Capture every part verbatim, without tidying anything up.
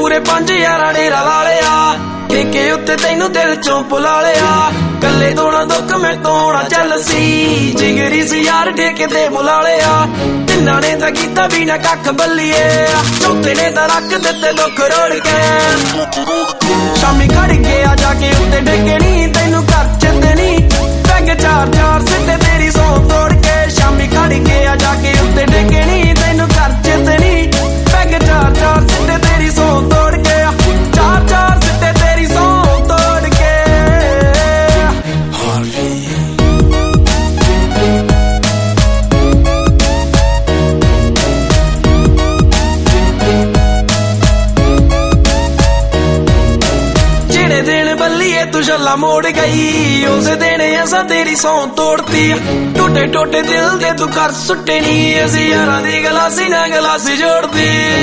ਪੂਰੇ ਪੰਜ ਯਾਰਾਂ ਡੇਰਾ ਲਾ ਲਿਆ ਠੇਕੇ ਉੱਤੇ ਤੈਨੂੰ ਦਿਲ ਚੋਂ ਭੁਲਾ ਲਿਆ ਕੱਲੇ ਤੋਂ ਨਾ ਦੁੱਖ ਮੈਂ ਤੋਂ ਨਾ ਚੱਲ ਸੀ ਜਿਗਰੀ ਸੀ ਯਾਰ ਠੇਕੇ ਤੇ ਬੁਲਾ ਲਿਆ ਤਿੰਨਾਂ ਨੇ ਤਾਂ ਕੀਤਾ ਵੀ ਨਾ ਕੱਖ ਬੱਲੀਏ ਚੌਥੇ ਨੇ ਤਾਂ ਰੱਖ ਦਿੱਤੇ ਦੁੱਖ ਰੋੜ ਕੇ ਸ਼ਾਮੀ ਖੜ ਗਿਆ ਜਾ ਕੇ ਉੱਤੇ ਡੇਗੇ ਨੀ ਤੈਨੂੰ ਘਰ ਚਿੱਤੇ ਨੀ ਪੈਗ ਚਾਰ ਚਾਰ ਸਿੱਟੇ ਤੇਰੀ ਸੌਂ ਤੋੜ ਕੇ ਸ਼ਾਮੀ ਖੜ ਗਿਆ ਜਾ ਕੇ ਉੱਤੇ ਡੇਗੇ ਨੀ ਤੈਨੂੰ ਘਰ ਚਿੱਤੇ ਨੀ ਪੈਗ ਚਾਰ ਚਾਰ ਸਿੱਟੇ ਤੇਰੀ ਸੌਂ ਤੋੜ ਕੇ ਚਾਰ ਚਾਰ ਸਿੱਟੇ ਤੇਰੀ ਸੌਂ ਤੋੜ ਕੇ ਜਿਹੜੇ ਦਿਨ ਬੱਲੀਏ ਤੂੰ ਛੱਲਾ ਮੋੜ ਗਈ ਉਸੇ ਦਿਨ ਅਸਾਂ ਤੇਰੀ ਸੌਂ ਤੋੜਤੀ ਟੁੱਟੇ ਟੁੱਟੇ ਦਿਲ ਦੇ ਤੂੰ ਕਰ ਸੁੱਟੇ ਨੀ ਅਸੀਂ ਯਾਰਾਂ ਦੀ ਗਲਾਸੀ ਨਾ ਗਲਾਸੀ ਜੋੜਦੀ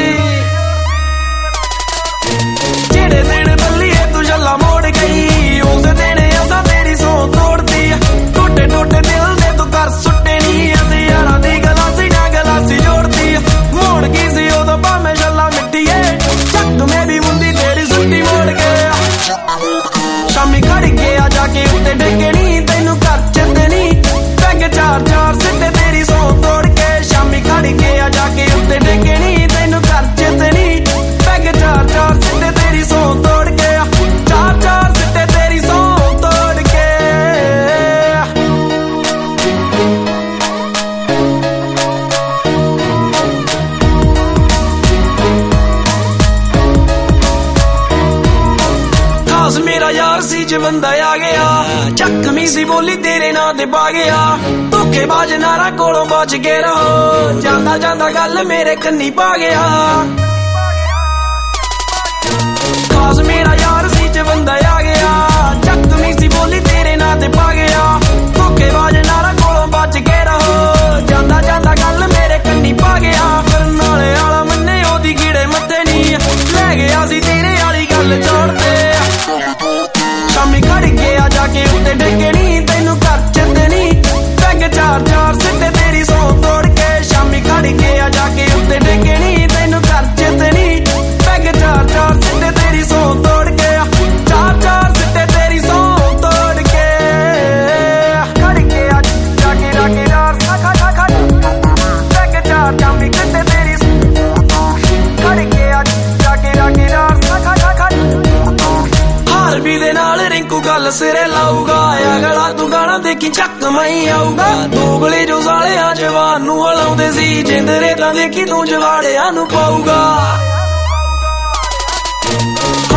ਜਿਹੜੇ ਦਿਨ ਬੱਲੀਏ ਤੂੰ ਛੱਲਾ ਮੋੜ ਗਈ ਉਸੇ ਦਿਨ ਅਸਾਂ ਤੇਰੀ ਸੌਂ ਤੋੜਤੀ ਟੁੱਟੇ ਟੁੱਟੇ ਦਿਲ ਦੇ ਤੂੰ ਕਰ ਸੁੱਟੇ ਨੀ ਅਸੀਂ ਯਾਰਾਂ ਦੀ ਗਲਾਸੀ ਨਾ ਗਲਾਸੀ ਜੋੜਦੀ ਮੋੜ ਗਈ ਸੀ ਉਦੋਂ ਭਾਵੇਂ ਛੱਲਾ ਮਿੱਟੀਏ ਚੱਕ ਮੈਂ ਵੀ ਮੁੰਦੀ ਤੇਰੀ ਸੁੱਟੀ ਮੋੜ ਕੇ ਸ਼ਾਮੀ ਖੜ ਗਿਆ ਜਾ ਕੇ ਉੱਤੇ ਡੇਗੇ ਨੀ ਤੈਨੂੰ ਘਰ ਚਿੱਤੇ ਨੀ ਪੈਗ ਚਾਰ ਚਾਰ ਸਿੱਟੇ ਤੇਰੀ ਸੌਂ ਤੋੜ ਕੇ ਸ਼ਾਮੀ ਖੜ ਗਿਆ ਜਾ ਕੇ ਉੱਤੇ ਡੇਗੇ ਨੀ ਤੈਨੂੰ ਘਰ ਚਿੱਤੇ ਨੀ ਪੈਗ ਚਾਰ ਚਾਰ ਸਿੱਟੇ ਤੇਰੀ ਸੌਂ ਤੋੜ ਕੇ ਚਾਰ ਚਾਰ ਸਿੱਟੇ ਤੇਰੀ ਸੌਂ ਤੋੜ ਕੇ ਖਾਸ ਮੇਰਾ ਯਾਰ ਸੀ ਜਵੰਦਾ ਆ ਗਿਆ ਚੱਕਵੀਂ ਸੀ ਬੋਲੀ ਤੇਰੇ ਨਾਂ ਤੇ ਪਾ ਗਿਆ ਧੋਖੇਬਾਜ਼ ਨਾਰਾ ਕੋਲੋਂ ਬਚ ਕੇ ਰਹੋ ਜਾਂਦਾ ਜਾਂਦਾ ਗੱਲ ਮੇਰੇ ਕੰਨੀ ਪਾ ਗਿਆ ਖਾਸ ਮੇਰਾ ਯਾਰ ਸੀ ਜਵੰਦਾ ਆ ਗਿਆ ਚੱਕਵੀਂ ਸੀ ਬੋਲੀ ਤੇਰੇ ਨਾਂ ਤੇ ਪਾ ਗਿਆ ਧੋਖੇਬਾਜ਼ ਨਾਰਾ ਕੋਲੋਂ ਬਚ ਕੇ ਰਹੋ ਜਾਂਦਾ ਜਾਂਦਾ ਗੱਲ ਮੇਰੇ ਕੰਨੀ ਪਾ ਗਿਆ ਕਰਨ ਨਾਲੇ ਵਾਲਾ ਮੰਨੇ ਉਹਦੀ ਕੀੜੇ ਮੱਥੇ ਨੀ ਲੈ ਗਿਆ ਸੀ ਤੇਰੇ ਵਾਲੀ ਗੱਲ ਛੋੜਦੇ ਸ਼ਾਮੀ ਖੜ ਗਿਆ ਜਾ ਕੇ ਉੱਤੇ ਡੇਗੇ ਨੀ ਤੈਨੂੰ ਘਰ ਚਿੱਤੇ ਨੀ ਪੈਗ ਚਾਰ ਚਾਰ ਸਿੱਟੇ ਤੇਰੀ ਸੌਂ ਤੋੜ ਕੇ ਸ਼ਾਮੀ ਖੜ ਗਿਆ ਜਾ ਕੇ ਉੱਤੇ ਡੇਗੇ ਨੀ ਤੈਨੂੰ ਘਰ ਚਿੱਤੇ ਨੀ ਪੈਗ ਚਾਰ ਚਾਰ ਸਿੱਟੇ ਤੇਰੀ ਸੌਂ ਤੋੜ ਕੇ ਚਾਰ ਚਾਰ ਸਿੱਟੇ ਤੇਰੀ ਸੌਂ ਤੋੜ ਕੇ ਖੜ ਗਿਆ ਜਾ ਕੇ ਜਾ ਕੇ ਯਾਰ ਖੜ ਖੜ ਪੈਗ ਚਾਰ ਸ਼ਾਮੀ ਸਿੱਟੇ ਤੇਰੀ ਖੜ ਗਿਆ ਜਾ ਕੇ ਜਾ ਕੇ ਯਾਰ ਖੜ ਖੜ ਹਾਰਬੀ ਦੇ ਨਾਲ ਰਿੰਕੂ ਗੱਲ ਸਿਰੇ ਲਾਊਗਾ ਅਗਲਾ ਤੂੰ ਗਾਣਾ ਦੇਖੀ ਚੱਕ ਮੈਂ ਆਊਗਾ ਦੋਗਲੇ ਜੋ ਸਾਲਿਆਂ ਜਵਾਨ ਨੂੰ ਹਲਾਉਂਦੇ ਸੀ ਜਿੰਦਰੇ ਤਾਂ ਦੇਖੀ ਤੂੰ ਜਵਾੜਿਆਂ ਨੂੰ ਪਾਊਗਾ